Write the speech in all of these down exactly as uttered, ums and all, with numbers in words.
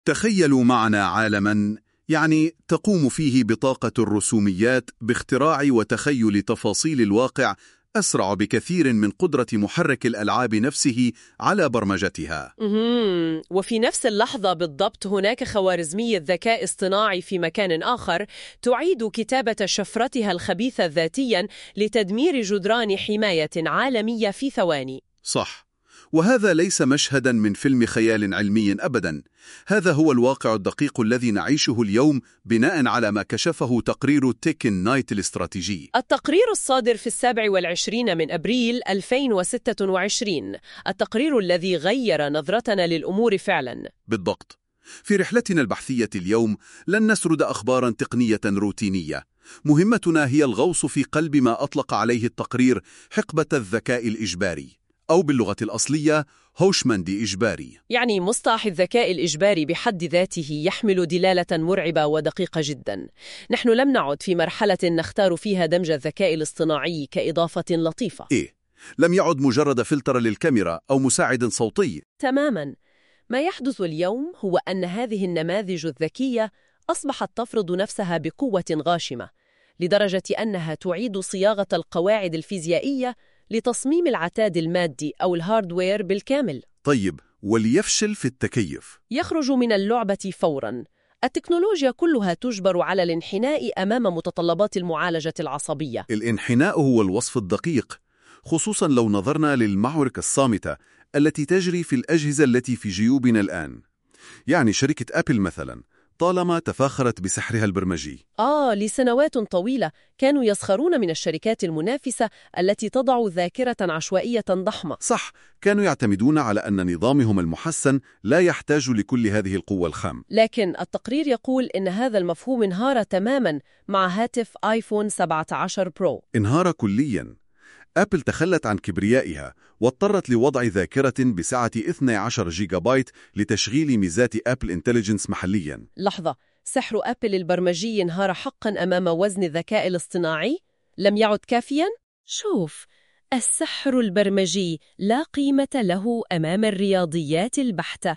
تخيلوا معنا عالماً يعني تقوم فيه بطاقة الرسوميات باختراع وتخيل تفاصيل الواقع أسرع بكثير من قدرة محرك الألعاب نفسه على برمجتها. مهم. وفي نفس اللحظة بالضبط هناك خوارزمية ذكاء اصطناعي في مكان آخر تعيد كتابة شفرتها الخبيثة ذاتياً لتدمير جدران حماية عالمية في ثواني. صح، وهذا ليس مشهداً من فيلم خيال علمي أبداً، هذا هو الواقع الدقيق الذي نعيشه اليوم بناء على ما كشفه تقرير تيكن نايت الاستراتيجي. التقرير الصادر في السابع والعشرين من أبريل ألفين وستة وعشرين، التقرير الذي غير نظرتنا للأمور فعلاً. بالضبط. في رحلتنا البحثية اليوم لن نسرد أخباراً تقنية روتينية، مهمتنا هي الغوص في قلب ما أطلق عليه التقرير حقبة الذكاء الإجباري، أو باللغة الأصلية هوشماندي إجباري. يعني مصطلح الذكاء الإجباري بحد ذاته يحمل دلالة مرعبة ودقيقة جدا. نحن لم نعد في مرحلة نختار فيها دمج الذكاء الاصطناعي كإضافة لطيفة. إيه؟ لم يعد مجرد فلتر للكاميرا أو مساعد صوتي. تماما. ما يحدث اليوم هو أن هذه النماذج الذكية أصبحت تفرض نفسها بقوة غاشمة، لدرجة أنها تعيد صياغة القواعد الفيزيائية لتصميم العتاد المادي أو الهاردوير بالكامل. طيب، وليفشل في التكيف؟ يخرج من اللعبة فوراً. التكنولوجيا كلها تجبر على الانحناء أمام متطلبات المعالجة العصبية. الانحناء هو الوصف الدقيق، خصوصاً لو نظرنا للمعركة الصامتة التي تجري في الأجهزة التي في جيوبنا الآن. يعني شركة أبل مثلاً طالما تفاخرت بسحرها البرمجي. آه لسنوات طويلة كانوا يسخرون من الشركات المنافسة التي تضع ذاكرة عشوائية ضخمة. صح، كانوا يعتمدون على أن نظامهم المحسن لا يحتاج لكل هذه القوة الخام. لكن التقرير يقول إن هذا المفهوم انهار تماماً مع هاتف آيفون سبعة عشر برو. انهار كلياً. أبل تخلت عن كبريائها واضطرت لوضع ذاكرة بسعة اثني عشر جيجا بايت لتشغيل ميزات أبل إنتليجنس محلياً. لحظة، سحر أبل البرمجي انهار حقاً أمام وزن الذكاء الاصطناعي؟ لم يعد كافياً؟ شوف، السحر البرمجي لا قيمة له أمام الرياضيات البحتة.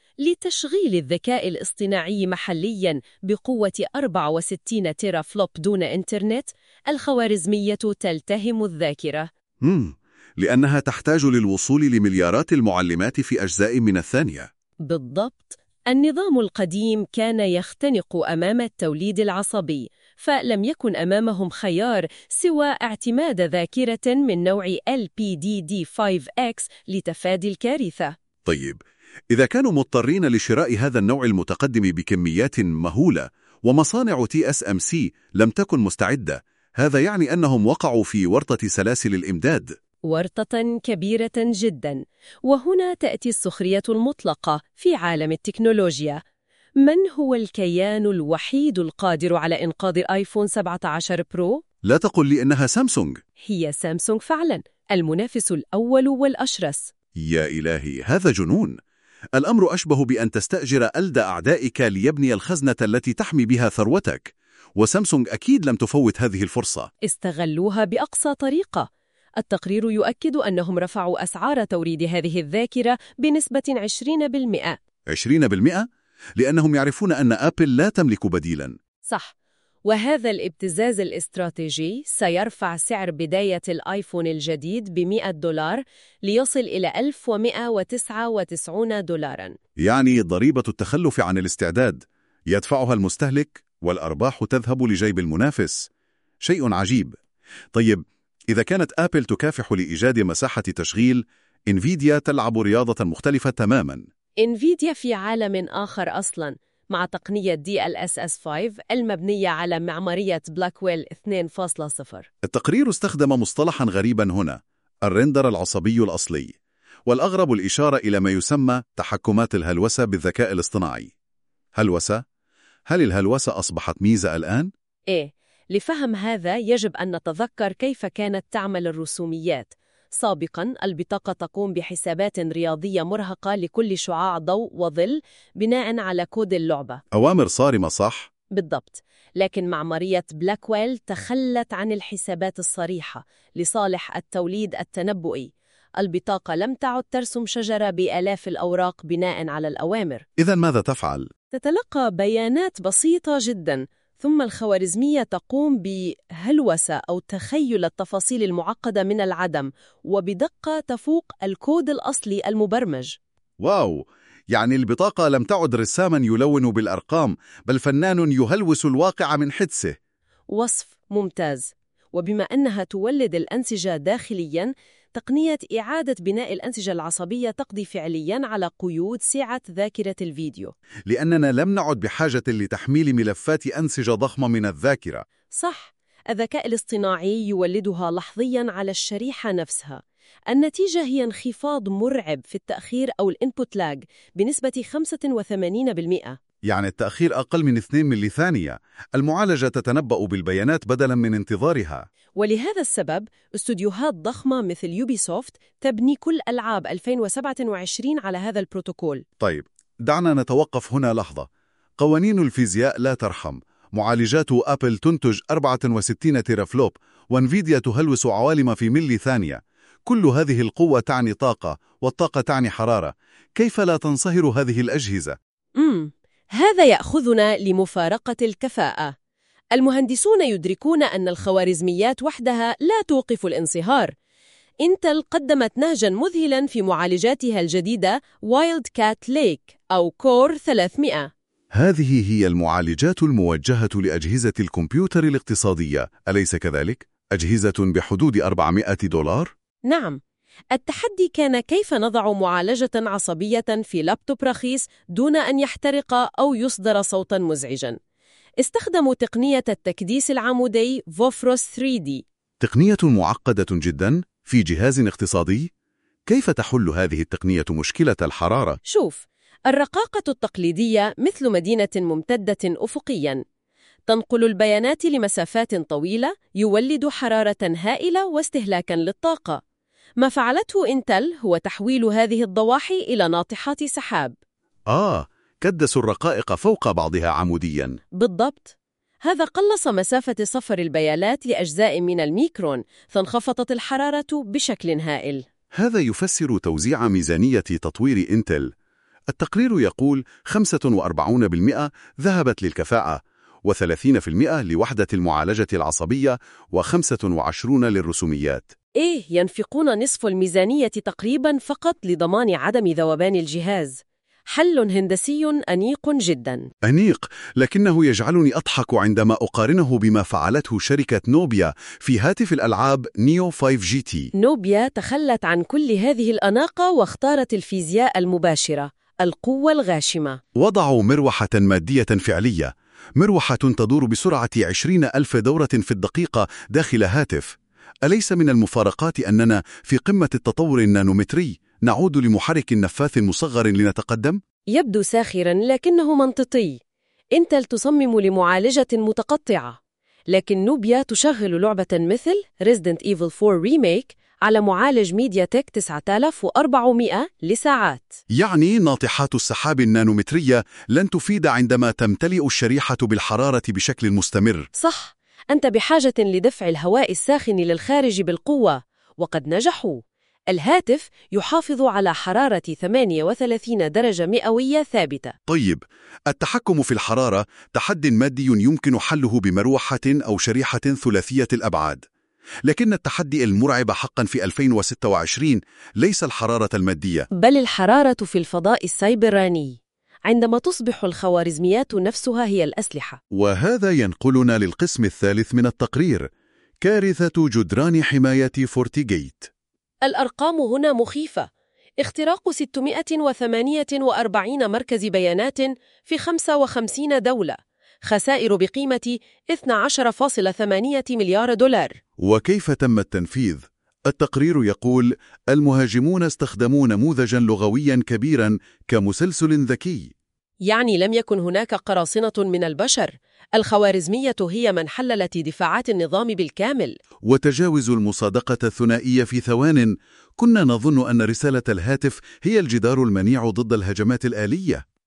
لتشغيل الذكاء الاصطناعي محلياً بقوة أربعة وستين تيرا فلوب دون إنترنت، الخوارزمية تلتهم الذاكرة. مم. لأنها تحتاج للوصول لمليارات المعلمات في أجزاء من الثانية. بالضبط. النظام القديم كان يختنق أمام التوليد العصبي، فلم يكن أمامهم خيار سوى اعتماد ذاكرة من نوع إل بي دي دي خمسة إكس لتفادي الكارثة. طيب، إذا كانوا مضطرين لشراء هذا النوع المتقدم بكميات مهولة ومصانع تي إس إم سي لم تكن مستعدة، هذا يعني أنهم وقعوا في ورطة سلاسل الإمداد. ورطة كبيرة جدا. وهنا تأتي السخرية المطلقة في عالم التكنولوجيا. من هو الكيان الوحيد القادر على إنقاذ آيفون سبعة عشر برو؟ لا تقل لي إنها سامسونج. هي سامسونج فعلا، المنافس الأول والأشرس. يا إلهي، هذا جنون. الأمر أشبه بأن تستأجر ألد أعدائك ليبني الخزنة التي تحمي بها ثروتك، وسامسونج أكيد لم تفوت هذه الفرصة. استغلوها بأقصى طريقة. التقرير يؤكد أنهم رفعوا أسعار توريد هذه الذاكرة بنسبة عشرين بالمئة. عشرين بالمئة؟ لأنهم يعرفون أن أبل لا تملك بديلاً. صح. وهذا الابتزاز الاستراتيجي سيرفع سعر بداية الآيفون الجديد بمئة دولار ليصل إلى ألف ومئة وتسعة وتسعين دولاراً. يعني ضريبة التخلف عن الاستعداد يدفعها المستهلك والأرباح تذهب لجيب المنافس. شيء عجيب. طيب، إذا كانت أبل تكافح لإيجاد مساحة تشغيل، إنفيديا تلعب رياضة مختلفة تماماً. إنفيديا في عالم آخر أصلاً، مع تقنية دي إل إس إس خمسة المبنية على معمارية بلاكويل اثنين فاصلة صفر. التقرير استخدم مصطلحاً غريباً هنا، الرندر العصبي الأصلي، والأغرب الإشارة إلى ما يسمى تحكمات الهلوسة بالذكاء الاصطناعي. هلوسة؟ هل الهلوسة أصبحت ميزة الآن؟ إيه، لفهم هذا يجب أن نتذكر كيف كانت تعمل الرسوميات. سابقاً البطاقة تقوم بحسابات رياضية مرهقة لكل شعاع ضوء وظل بناء على كود اللعبة. أوامر صارمة، صح؟ بالضبط. لكن معمارية بلاكويل تخلت عن الحسابات الصريحة لصالح التوليد التنبؤي. البطاقة لم تعد ترسم شجرة بآلاف الأوراق بناء على الأوامر. إذن ماذا تفعل؟ تتلقى بيانات بسيطة جدا، ثم الخوارزمية تقوم بهلوسة أو تخيل التفاصيل المعقدة من العدم وبدقة تفوق الكود الأصلي المبرمج. واو! يعني البطاقة لم تعد رساما يلون بالأرقام، بل فنان يهلوس الواقع من حدسه. وصف ممتاز. وبما أنها تولد الأنسجة داخلياً، تقنية إعادة بناء الأنسجة العصبية تقضي فعلياً على قيود سعة ذاكرة الفيديو. لأننا لم نعد بحاجة لتحميل ملفات أنسجة ضخمة من الذاكرة. صح، الذكاء الاصطناعي يولدها لحظياً على الشريحة نفسها. النتيجة هي انخفاض مرعب في التأخير أو الانبوت لاج بنسبة خمسة وثمانين بالمئة. يعني التأخير أقل من اثنين ملي ثانية. المعالجة تتنبأ بالبيانات بدلاً من انتظارها. ولهذا السبب استوديوهات ضخمة مثل يوبي سوفت تبني كل ألعاب ألفين وسبعة وعشرين على هذا البروتوكول. طيب، دعنا نتوقف هنا لحظة. قوانين الفيزياء لا ترحم. معالجات أبل تنتج أربعة وستين تيرافلوب، وانفيديا تهلوس عوالم في ملي ثانية. كل هذه القوة تعني طاقة، والطاقة تعني حرارة. كيف لا تنصهر هذه الأجهزة؟ امم هذا يأخذنا لمفارقة الكفاءة. المهندسون يدركون أن الخوارزميات وحدها لا توقف الانصهار. إنتل قدمت نهجاً مذهلاً في معالجاتها الجديدة وايلد كات ليك أو كور ثلاثمئة. هذه هي المعالجات الموجهة لأجهزة الكمبيوتر الاقتصادية، أليس كذلك؟ أجهزة بحدود أربعمائة دولار؟ نعم. التحدي كان كيف نضع معالجة عصبية في لابتوب رخيص دون أن يحترق أو يصدر صوتاً مزعجاً. استخدموا تقنية التكديس العمودي فوفروس ثري دي. تقنية معقدة جداً في جهاز اقتصادي؟ كيف تحل هذه التقنية مشكلة الحرارة؟ شوف، الرقاقة التقليدية مثل مدينة ممتدة أفقياً تنقل البيانات لمسافات طويلة، يولد حرارة هائلة واستهلاكاً للطاقة. ما فعلته إنتل هو تحويل هذه الضواحي إلى ناطحات سحاب. آه، كدسوا الرقائق فوق بعضها عمودياً. بالضبط. هذا قلص مسافة سفر البيانات لأجزاء من الميكرون، فانخفضت الحرارة بشكل هائل. هذا يفسر توزيع ميزانية تطوير إنتل. التقرير يقول خمسة وأربعين بالمئة ذهبت للكفاءة، وثلاثين بالمئة لوحدة المعالجة العصبية، وخمسة وعشرين للرسوميات. إيه، ينفقون نصف الميزانية تقريباً فقط لضمان عدم ذوبان الجهاز. حل هندسي أنيق جداً. أنيق، لكنه يجعلني أضحك عندما أقارنه بما فعلته شركة نوبيا في هاتف الألعاب نيو فايف جي تي. نوبيا تخلت عن كل هذه الأناقة واختارت الفيزياء المباشرة، القوة الغاشمة. وضعوا مروحة مادية فعلية، مروحة تدور بسرعة عشرين ألف دورة في الدقيقة داخل هاتف. أليس من المفارقات أننا في قمة التطور النانومتري نعود لمحرك نفاث مصغر لنتقدم؟ يبدو ساخراً لكنه منطقي. إنتل تصمم لمعالجة متقطعة، لكن نوبيا تشغل لعبة مثل Resident Evil فور Remake على معالج ميديا تك تسعة آلاف وأربعمائة لساعات. يعني ناطحات السحاب النانومترية لن تفيد عندما تمتلئ الشريحة بالحرارة بشكل مستمر. صح، أنت بحاجة لدفع الهواء الساخن للخارج بالقوة، وقد نجحوا. الهاتف يحافظ على حرارة ثمانية وثلاثين درجة مئوية ثابتة. طيب، التحكم في الحرارة تحدي مادي يمكن حله بمروحة أو شريحة ثلاثية الأبعاد. لكن التحدي المرعب حقا في ألفين وستة وعشرين ليس الحرارة المادية، بل الحرارة في الفضاء السيبراني، عندما تصبح الخوارزميات نفسها هي الأسلحة. وهذا ينقلنا للقسم الثالث من التقرير، كارثة جدران حماية فورتيغيت. الأرقام هنا مخيفة. اختراق ستمائة وثمانية وأربعين مركز بيانات في خمسة وخمسين دولة، خسائر بقيمة اثني عشر فاصلة ثمانية مليار دولار. وكيف تم التنفيذ؟ التقرير يقول المهاجمون استخدموا نموذجاً لغوياً كبيراً كمسلسل ذكي. يعني لم يكن هناك قراصنة من البشر، الخوارزمية هي من حللت دفاعات النظام بالكامل. وتجاوز المصادقة الثنائية في ثوان. كنا نظن أن رسالة الهاتف هي الجدار المنيع ضد الهجمات الآلية.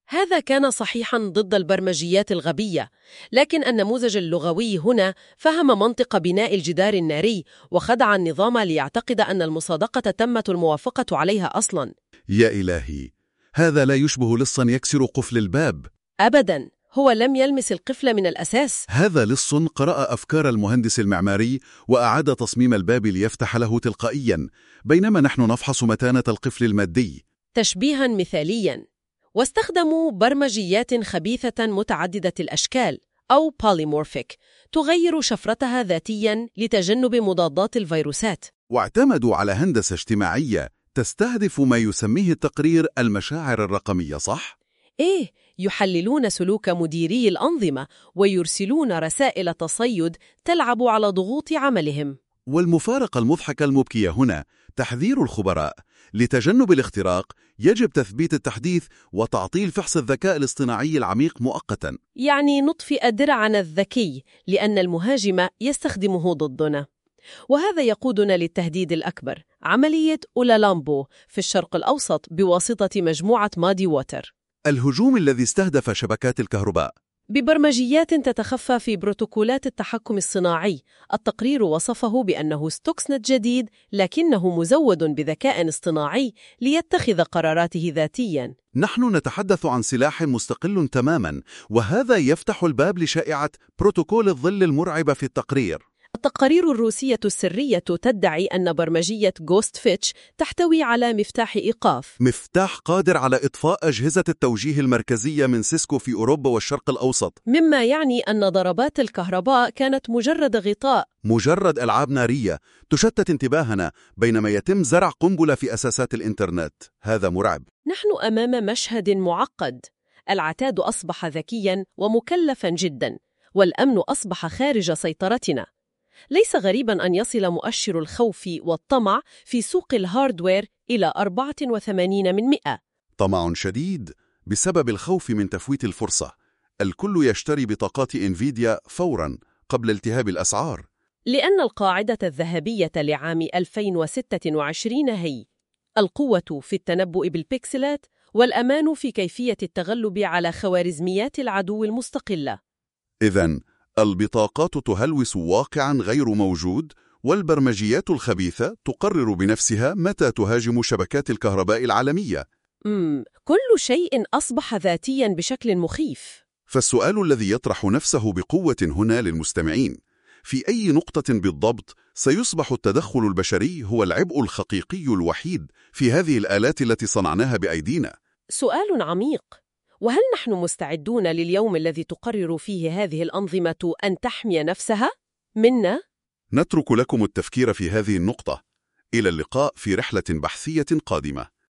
هذا كان صحيحاً ضد البرمجيات الغبية، لكن النموذج اللغوي هنا فهم منطق بناء الجدار الناري وخدع النظام ليعتقد أن المصادقة تمت الموافقة عليها أصلاً. يا إلهي، هذا لا يشبه لصاً يكسر قفل الباب. أبداً، هو لم يلمس القفل من الأساس. هذا لص قرأ أفكار المهندس المعماري وأعاد تصميم الباب ليفتح له تلقائياً، بينما نحن نفحص متانة القفل المادي. تشبيهاً مثالياً. واستخدموا برمجيات خبيثة متعددة الأشكال أو polymorphic تغير شفرتها ذاتياً لتجنب مضادات الفيروسات. واعتمدوا على هندسة اجتماعية تستهدف ما يسميه التقرير المشاعر الرقمية، صح؟ إيه، يحللون سلوك مديري الأنظمة ويرسلون رسائل تصيد تلعب على ضغوط عملهم. والمفارقة المضحكة المبكية هنا تحذير الخبراء: لتجنب الاختراق يجب تثبيت التحديث وتعطيل فحص الذكاء الاصطناعي العميق مؤقتاً. يعني نطفئ درعنا الذكي لأن المهاجم يستخدمه ضدنا. وهذا يقودنا للتهديد الأكبر، عملية أولالامبو في الشرق الأوسط بواسطة مجموعة مادي ووتر. الهجوم الذي استهدف شبكات الكهرباء ببرمجيات تتخفى في بروتوكولات التحكم الصناعي. التقرير وصفه بأنه ستوكسنت جديد لكنه مزود بذكاء اصطناعي ليتخذ قراراته ذاتياً. نحن نتحدث عن سلاح مستقل تماماً، وهذا يفتح الباب لشائعة بروتوكول الظل المرعبة في التقرير. التقارير الروسية السرية تدعي أن برمجية غوست فيتش تحتوي على مفتاح إيقاف، مفتاح قادر على إطفاء أجهزة التوجيه المركزية من سيسكو في أوروبا والشرق الأوسط، مما يعني أن ضربات الكهرباء كانت مجرد غطاء، مجرد ألعاب نارية تشتت انتباهنا بينما يتم زرع قنبلة في أساسات الإنترنت. هذا مرعب. نحن أمام مشهد معقد. العتاد أصبح ذكياً ومكلفاً جداً، والأمن أصبح خارج سيطرتنا. ليس غريباً أن يصل مؤشر الخوف والطمع في سوق الهاردوير إلى أربعة وثمانين من مئة. طمع شديد بسبب الخوف من تفويت الفرصة. الكل يشتري بطاقات إنفيديا فوراً قبل التهاب الأسعار، لأن القاعدة الذهبية لعام ألفين وستة وعشرين هي: القوة في التنبؤ بالبكسلات، والأمان في كيفية التغلب على خوارزميات العدو المستقلة. إذن البطاقات تهلوس واقعاً غير موجود، والبرمجيات الخبيثة تقرر بنفسها متى تهاجم شبكات الكهرباء العالمية. مم. كل شيء أصبح ذاتياً بشكل مخيف. فالسؤال الذي يطرح نفسه بقوة هنا للمستمعين: في أي نقطة بالضبط سيصبح التدخل البشري هو العبء الحقيقي الوحيد في هذه الآلات التي صنعناها بأيدينا؟ سؤال عميق. وهل نحن مستعدون لليوم الذي تقرر فيه هذه الأنظمة أن تحمي نفسها منا؟ نترك لكم التفكير في هذه النقطة. إلى اللقاء في رحلة بحثية قادمة.